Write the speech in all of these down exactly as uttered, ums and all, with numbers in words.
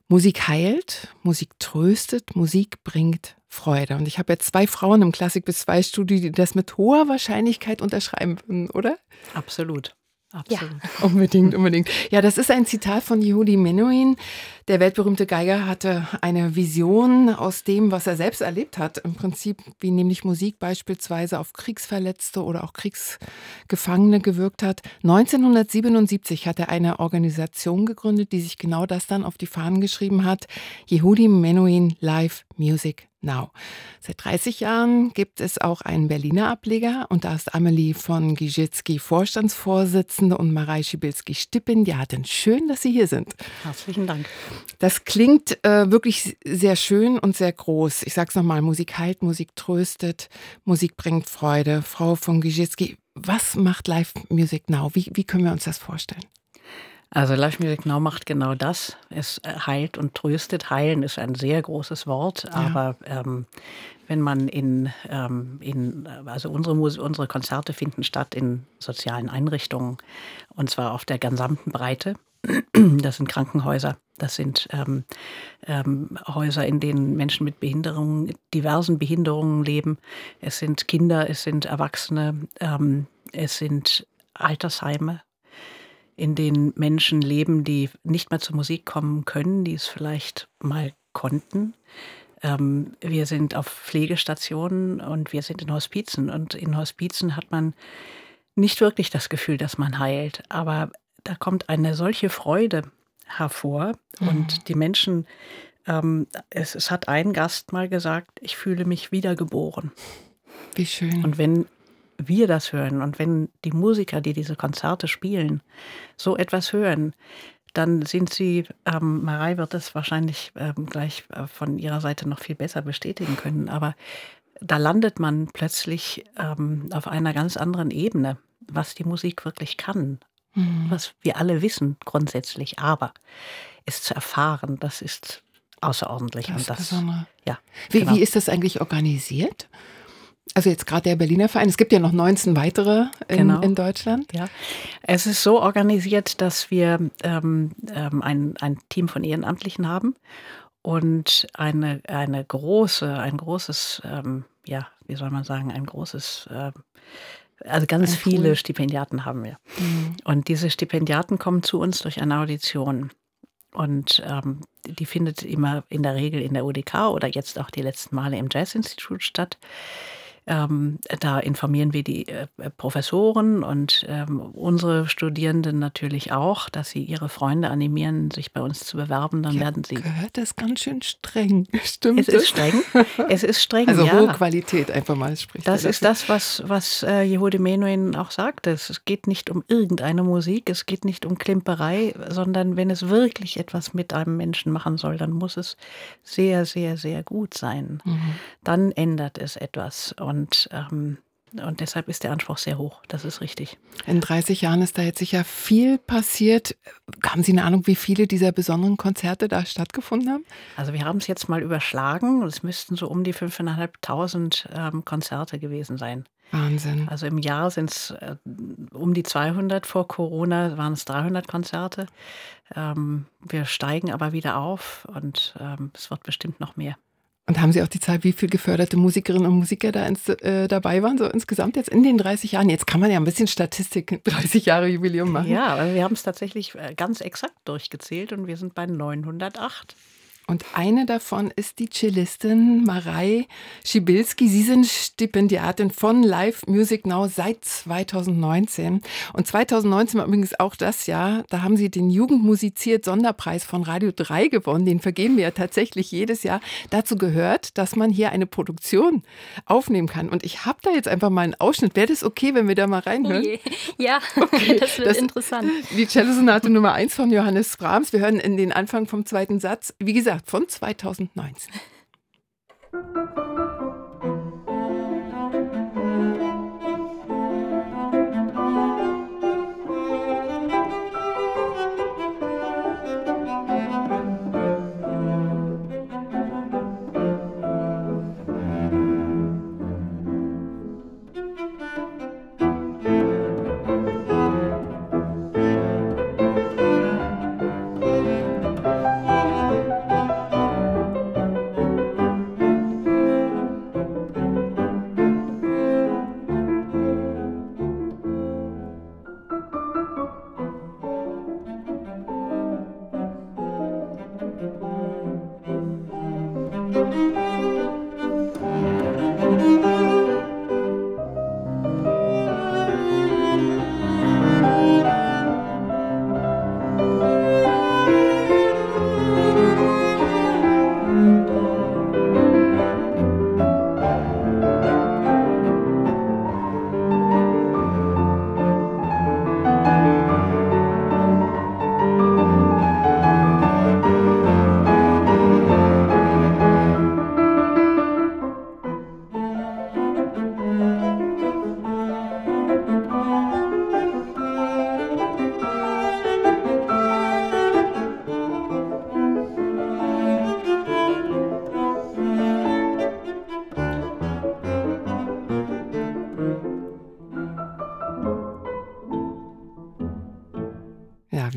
Musik heilt, Musik tröstet, Musik bringt Freude. Und ich habe jetzt zwei Frauen im Klassik bis zwei Studio, die das mit hoher Wahrscheinlichkeit unterschreiben würden, oder? Absolut. Absolut. Ja, unbedingt, unbedingt. Ja, das ist ein Zitat von Yehudi Menuhin. Der weltberühmte Geiger hatte eine Vision aus dem, was er selbst erlebt hat. Im Prinzip, wie nämlich Musik beispielsweise auf Kriegsverletzte oder auch Kriegsgefangene gewirkt hat. neunzehnhundertsiebenundsiebzig hat er eine Organisation gegründet, die sich genau das dann auf die Fahnen geschrieben hat. Yehudi Menuhin Live Music Now. Seit dreißig Jahren gibt es auch einen Berliner Ableger und da ist Amelie von Giżycki Vorstandsvorsitzende und Marei Schibilski Stipendiatin. Schön, dass Sie hier sind. Herzlichen Dank. Das klingt äh, wirklich sehr schön und sehr groß. Ich sag's nochmal, Musik heilt, Musik tröstet, Musik bringt Freude. Frau von Giżycki, was macht Live Music Now? Wie, wie können wir uns das vorstellen? Also Live Music Now macht genau das. Es heilt und tröstet. Heilen ist ein sehr großes Wort, ja. aber ähm, wenn man in, ähm, in also unsere, Mus- unsere Konzerte finden statt in sozialen Einrichtungen und zwar auf der gesamten Breite. Das sind Krankenhäuser, das sind ähm, ähm, Häuser, in denen Menschen mit Behinderungen, diversen Behinderungen leben. Es sind Kinder, es sind Erwachsene, ähm, es sind Altersheime, in denen Menschen leben, die nicht mehr zur Musik kommen können, die es vielleicht mal konnten. Ähm, wir sind auf Pflegestationen und wir sind in Hospizen. Und in Hospizen hat man nicht wirklich das Gefühl, dass man heilt. Aber da kommt eine solche Freude hervor. Mhm. Und die Menschen, ähm, es, es hat ein Gast mal gesagt, ich fühle mich wiedergeboren. Wie schön. Und wenn wir das hören und wenn die Musiker, die diese Konzerte spielen, so etwas hören, dann sind sie, ähm, Marei wird das wahrscheinlich ähm, gleich äh, von ihrer Seite noch viel besser bestätigen können, aber da landet man plötzlich ähm, auf einer ganz anderen Ebene, was die Musik wirklich kann, mhm. was wir alle wissen grundsätzlich, aber es zu erfahren, das ist außerordentlich. Das und das, Besondere. Ja, wie, genau. wie ist das eigentlich organisiert? Also jetzt gerade der Berliner Verein, es gibt ja noch neunzehn weitere in, genau. in Deutschland. Ja, es ist so organisiert, dass wir ähm, ähm, ein, ein Team von Ehrenamtlichen haben und eine, eine große, ein großes, ähm, ja, wie soll man sagen, ein großes, äh, also ganz ein viele Pool. Stipendiaten haben wir. Mhm. Und diese Stipendiaten kommen zu uns durch eine Audition. Und ähm, die findet immer in der Regel in der U D K oder jetzt auch die letzten Male im Jazzinstitut statt. Ähm, da informieren wir die äh, Professoren und ähm, unsere Studierenden natürlich auch, dass sie ihre Freunde animieren, sich bei uns zu bewerben. Dann ich werden sie. Gehört das ganz schön streng, stimmt Es das? ist streng. Es ist streng. Also ja. hohe Qualität einfach mal spricht. Das ist das, was was äh, Yehudi Menuhin auch sagte. Es geht nicht um irgendeine Musik, es geht nicht um Klimperei, sondern wenn es wirklich etwas mit einem Menschen machen soll, dann muss es sehr, sehr, sehr gut sein. Mhm. Dann ändert es etwas. Und Und, ähm, und deshalb ist der Anspruch sehr hoch, das ist richtig. In dreißig Jahren ist da jetzt sicher viel passiert. Haben Sie eine Ahnung, wie viele dieser besonderen Konzerte da stattgefunden haben? Also wir haben es jetzt mal überschlagen. Es müssten so um die fünftausendfünfhundert ähm, Konzerte gewesen sein. Wahnsinn. Also im Jahr sind es äh, um die zweihundert, vor Corona waren es dreihundert Konzerte. Ähm, wir steigen aber wieder auf und ähm, es wird bestimmt noch mehr. Und haben Sie auch die Zahl, wie viele geförderte Musikerinnen und Musiker da ins, äh, dabei waren, so insgesamt jetzt in den dreißig Jahren? Jetzt kann man ja ein bisschen Statistik, dreißig Jahre Jubiläum machen. Ja, aber wir haben es tatsächlich ganz exakt durchgezählt und wir sind bei neunhundertacht. Und eine davon ist die Cellistin Marei Schibilski. Sie sind Stipendiatin von Live Music Now seit zweitausendneunzehn. Und zweitausendneunzehn war übrigens auch das Jahr, da haben Sie den Jugendmusiziert-Sonderpreis von Radio drei gewonnen. Den vergeben wir ja tatsächlich jedes Jahr. Dazu gehört, dass man hier eine Produktion aufnehmen kann. Und ich habe da jetzt einfach mal einen Ausschnitt. Wäre das okay, wenn wir da mal reinhören? Oh ja, okay. Das wird das, interessant. Die Cellosonate Nummer eins von Johannes Brahms. Wir hören in den Anfang vom zweiten Satz. Wie gesagt, von zweitausendneunzehn.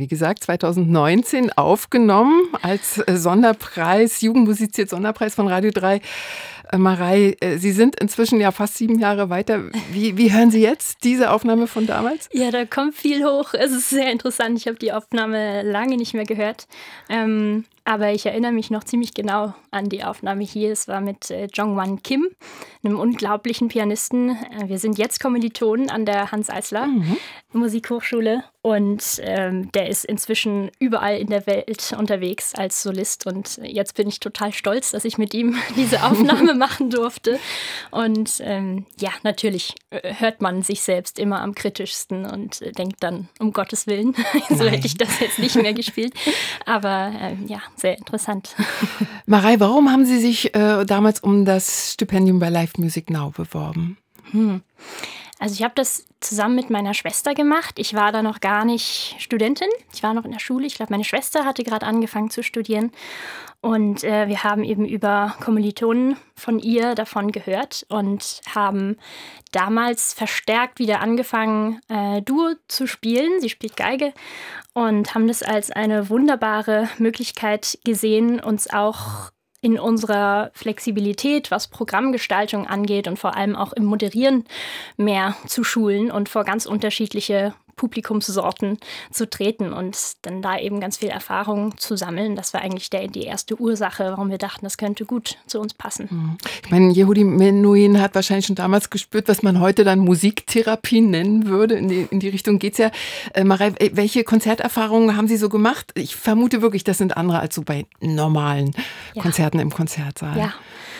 wie gesagt, zweitausendneunzehn aufgenommen als Sonderpreis, Jugendmusiziert Sonderpreis von Radio drei. Marei, Sie sind inzwischen ja fast sieben Jahre weiter. Wie, wie hören Sie jetzt diese Aufnahme von damals? Ja, da kommt viel hoch. Es ist sehr interessant. Ich habe die Aufnahme lange nicht mehr gehört. Ähm, aber ich erinnere mich noch ziemlich genau an die Aufnahme hier. Es war mit äh, Jong-Wan Kim, einem unglaublichen Pianisten. Äh, wir sind jetzt Kommilitonen an der Hanns-Eisler mhm. Musikhochschule. Und ähm, der ist inzwischen überall in der Welt unterwegs als Solist. Und jetzt bin ich total stolz, dass ich mit ihm diese Aufnahme machen durfte. Und ähm, ja, natürlich hört man sich selbst immer am kritischsten und äh, denkt dann, um Gottes Willen, so hätte ich das jetzt nicht mehr gespielt. Aber ähm, ja, sehr interessant. Marei, warum haben Sie sich äh, damals um das Stipendium bei Live Music Now beworben? Hm. Also ich habe das zusammen mit meiner Schwester gemacht. Ich war da noch gar nicht Studentin. Ich war noch in der Schule. Ich glaube, meine Schwester hatte gerade angefangen zu studieren. Und äh, wir haben eben über Kommilitonen von ihr davon gehört und haben damals verstärkt wieder angefangen, äh, Duo zu spielen. Sie spielt Geige und haben das als eine wunderbare Möglichkeit gesehen, uns auch in unserer Flexibilität, was Programmgestaltung angeht und vor allem auch im Moderieren mehr zu schulen und vor ganz unterschiedliche Publikumssorten zu treten und dann da eben ganz viel Erfahrung zu sammeln. Das war eigentlich der, die erste Ursache, warum wir dachten, das könnte gut zu uns passen. Ich meine, Yehudi Menuhin hat wahrscheinlich schon damals gespürt, was man heute dann Musiktherapie nennen würde. In die, in die Richtung geht's ja. Äh, Marei, welche Konzerterfahrungen haben Sie so gemacht? Ich vermute wirklich, das sind andere als so bei normalen ja. Konzerten im Konzertsaal. Ja,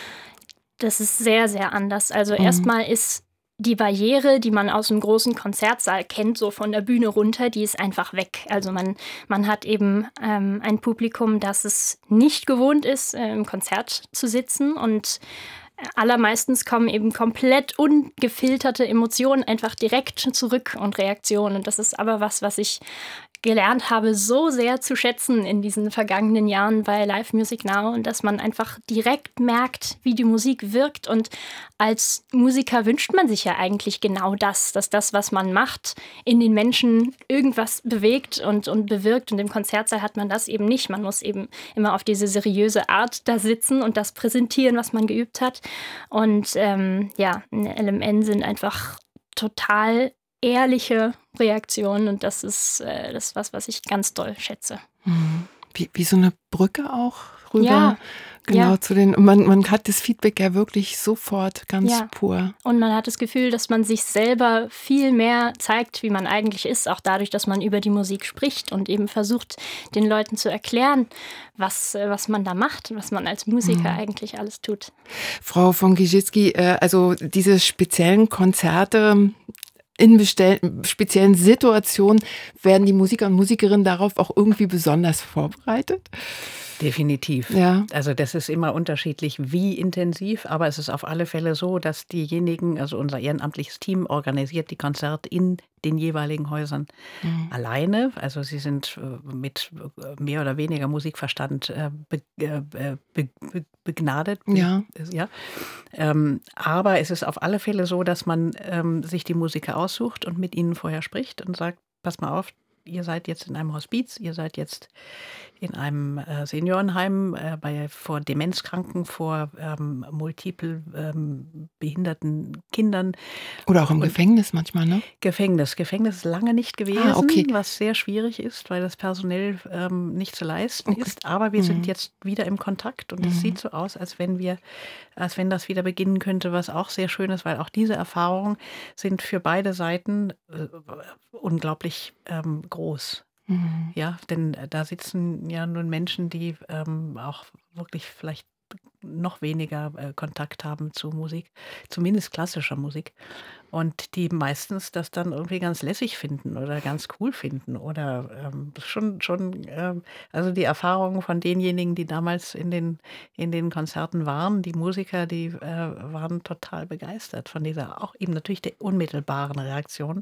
das ist sehr, sehr anders. Also mhm. erstmal ist die Barriere, die man aus dem großen Konzertsaal kennt, so von der Bühne runter, die ist einfach weg. Also man, man hat eben ähm, ein Publikum, das es nicht gewohnt ist, äh, im Konzert zu sitzen und allermeistens kommen eben komplett ungefilterte Emotionen einfach direkt zurück und Reaktionen. Und das ist aber was, was ich gelernt habe, so sehr zu schätzen in diesen vergangenen Jahren bei Live Music Now und dass man einfach direkt merkt, wie die Musik wirkt. Und als Musiker wünscht man sich ja eigentlich genau das, dass das, was man macht, in den Menschen irgendwas bewegt und, und bewirkt. Und im Konzertsaal hat man das eben nicht. Man muss eben immer auf diese seriöse Art da sitzen und das präsentieren, was man geübt hat. Und ähm, ja, L M N sind einfach total ehrliche Reaktionen und das ist äh, das was, was ich ganz doll schätze. Wie, wie so eine Brücke auch rüber. Ja, genau ja. zu den. Man, man hat das Feedback ja wirklich sofort ganz ja. pur. Und man hat das Gefühl, dass man sich selber viel mehr zeigt, wie man eigentlich ist, auch dadurch, dass man über die Musik spricht und eben versucht, den Leuten zu erklären, was, was man da macht, was man als Musiker mhm. eigentlich alles tut. Frau von Giżycki, äh, also diese speziellen Konzerte, in bestell- speziellen Situationen werden die Musiker und Musikerinnen darauf auch irgendwie besonders vorbereitet? Definitiv. Ja. Also das ist immer unterschiedlich, wie intensiv, aber es ist auf alle Fälle so, dass diejenigen, also unser ehrenamtliches Team organisiert die Konzerte in den jeweiligen Häusern mhm. alleine. Also sie sind mit mehr oder weniger Musikverstand be, be, be, begnadet. Ja. Ja. Ähm, aber es ist auf alle Fälle so, dass man ähm, sich die Musiker aussucht und mit ihnen vorher spricht und sagt, pass mal auf, ihr seid jetzt in einem Hospiz, ihr seid jetzt in einem äh, Seniorenheim äh, bei, vor Demenzkranken, vor ähm, multiple ähm, behinderten Kindern. Oder auch im und Gefängnis manchmal, ne? Gefängnis. Gefängnis ist lange nicht gewesen, ah, okay. was sehr schwierig ist, weil das personell ähm, nicht zu leisten okay. ist. Aber wir mhm. sind jetzt wieder im Kontakt und es mhm. sieht so aus, als wenn wir, als wenn das wieder beginnen könnte, was auch sehr schön ist, weil auch diese Erfahrungen sind für beide Seiten äh, unglaublich ähm, groß. Mhm. Ja, denn da sitzen ja nun Menschen, die ähm, auch wirklich vielleicht noch weniger äh, Kontakt haben zu Musik, zumindest klassischer Musik. Und die meistens das dann irgendwie ganz lässig finden oder ganz cool finden oder ähm, schon, schon ähm, also die Erfahrungen von denjenigen, die damals in den, in den Konzerten waren, die Musiker, die äh, waren total begeistert von dieser, auch eben natürlich der unmittelbaren Reaktion.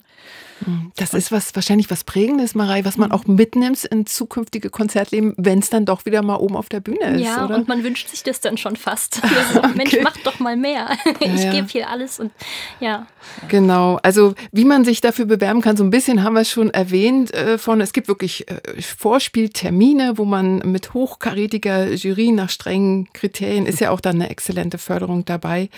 Das ist was wahrscheinlich was Prägendes, Marei, was man auch mitnimmt in zukünftige Konzertleben, wenn es dann doch wieder mal oben auf der Bühne ist, ja, oder? Und man wünscht sich das dann schon fast. Also, okay. Mensch, mach doch mal mehr. Ich ja, ja. gebe hier alles und ja. Genau, also wie man sich dafür bewerben kann, so ein bisschen haben wir es schon erwähnt äh, von, es gibt wirklich äh, Vorspieltermine, wo man mit hochkarätiger Jury nach strengen Kriterien, ist ja auch dann eine exzellente Förderung dabei,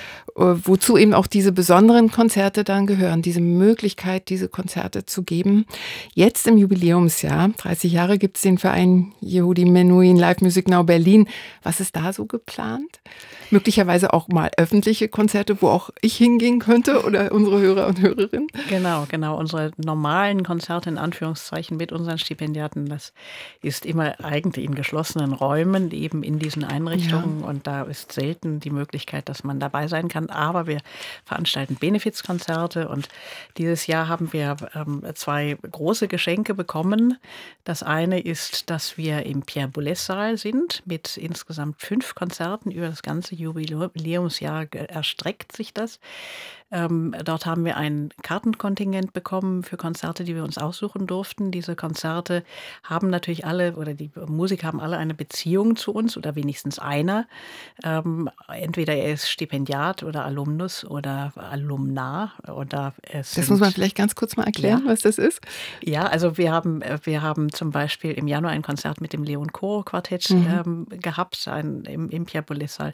wozu eben auch diese besonderen Konzerte dann gehören, diese Möglichkeit, diese Konzerte zu geben. Jetzt im Jubiläumsjahr, dreißig Jahre, gibt es den Verein Yehudi Menuhin Live Music Now Berlin. Was ist da so geplant? Möglicherweise auch mal öffentliche Konzerte, wo auch ich hingehen könnte oder unsere Hörer und Hörerinnen? Genau, genau. Unsere normalen Konzerte in Anführungszeichen mit unseren Stipendiaten, das ist immer eigentlich in geschlossenen Räumen, eben in diesen Einrichtungen. Ja. Und da ist selten die Möglichkeit, dass man dabei sein kann. Aber wir veranstalten Benefizkonzerte und dieses Jahr haben wir ähm, zwei große Geschenke bekommen. Das eine ist, dass wir im Pierre-Boulez-Saal sind mit insgesamt fünf Konzerten über das ganze Jubiläumsjahr erstreckt sich das. Ähm, dort haben wir ein Kartenkontingent bekommen für Konzerte, die wir uns aussuchen durften. Diese Konzerte haben natürlich alle, oder die Musiker haben alle eine Beziehung zu uns oder wenigstens einer. Ähm, entweder er ist Stipendiat oder Alumnus oder Alumna. Oder es das sind, muss man vielleicht ganz kurz mal erklären, ja. was das ist. Ja, also wir haben, wir haben zum Beispiel im Januar ein Konzert mit dem Leon Chor Quartett mhm. ähm, gehabt, ein, im, im Pierre-Boulez-Saal.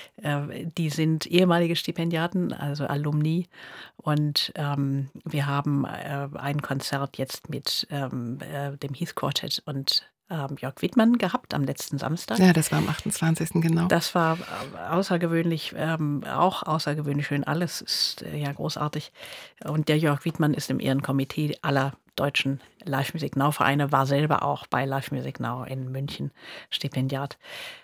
Äh, die sind ehemalige Stipendiaten, also Alumni. Und ähm, wir haben äh, ein Konzert jetzt mit ähm, äh, dem Heath Quartet und ähm, Jörg Wittmann gehabt am letzten Samstag. Ja, das war am achtundzwanzigsten genau. Das war außergewöhnlich, ähm, auch außergewöhnlich schön. Alles ist äh, ja großartig. Und der Jörg Wittmann ist im Ehrenkomitee aller deutschen Live Music Now Vereine, war selber auch bei Live Music Now in München Stipendiat.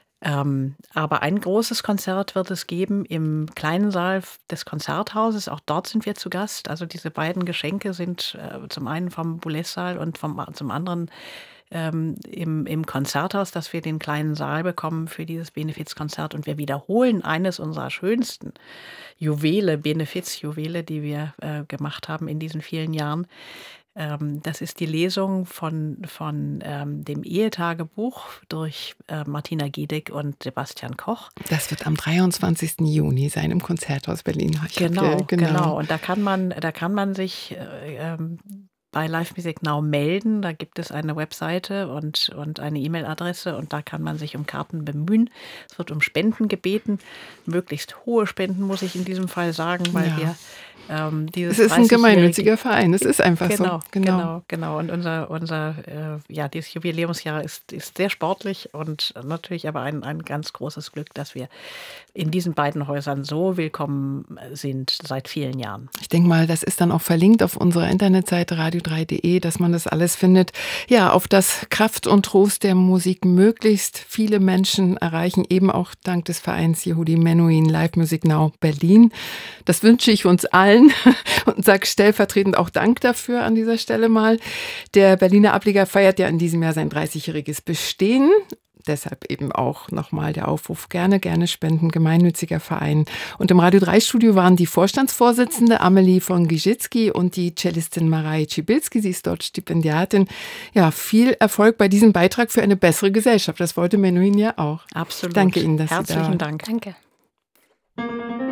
Ähm, aber ein großes Konzert wird es geben im kleinen Saal des Konzerthauses. Auch dort sind wir zu Gast. Also diese beiden Geschenke sind äh, zum einen vom Boulez-Saal und vom, zum anderen ähm, im, im Konzerthaus, dass wir den kleinen Saal bekommen für dieses Benefizkonzert. Und wir wiederholen eines unserer schönsten Juwele, Benefizjuwele, die wir äh, gemacht haben in diesen vielen Jahren. Das ist die Lesung von, von ähm, dem Ehetagebuch durch äh, Martina Giedek und Sebastian Koch. Das wird am dreiundzwanzigsten Juni sein im Konzerthaus Berlin. Genau, hier, genau, genau. Und da kann man, da kann man sich äh, ähm, bei Live Music Now melden. Da gibt es eine Webseite und, und eine E-Mail-Adresse und da kann man sich um Karten bemühen. Es wird um Spenden gebeten, möglichst hohe Spenden, muss ich in diesem Fall sagen, weil ja. wir ähm, dieses es ist ein gemeinnütziger Verein, es ist einfach genau, so. Genau, genau, genau. Und unser, unser äh, ja, dieses Jubiläumsjahr ist, ist sehr sportlich und natürlich aber ein, ein ganz großes Glück, dass wir in diesen beiden Häusern so willkommen sind seit vielen Jahren. Ich denke mal, das ist dann auch verlinkt auf unserer Internetseite radio drei punkt de, dass man das alles findet. Ja, auf das Kraft und Trost der Musik möglichst viele Menschen erreichen, eben auch dank des Vereins Yehudi Menuhin Live Music Now Berlin. Das wünsche ich uns allen und sage stellvertretend auch Dank dafür an dieser Stelle mal. Der Berliner Ableger feiert ja in diesem Jahr sein dreißigjähriges Bestehen. Deshalb eben auch nochmal der Aufruf, gerne, gerne spenden, gemeinnütziger Verein. Und im Radio drei Studio waren die Vorstandsvorsitzende Amelie von Giżycki und die Cellistin Marei Cibilski, sie ist dort Stipendiatin. Ja, viel Erfolg bei diesem Beitrag für eine bessere Gesellschaft. Das wollte Menuhin ja auch. Absolut. Danke Ihnen, dass Herzlichen Sie da waren. Dank. Danke.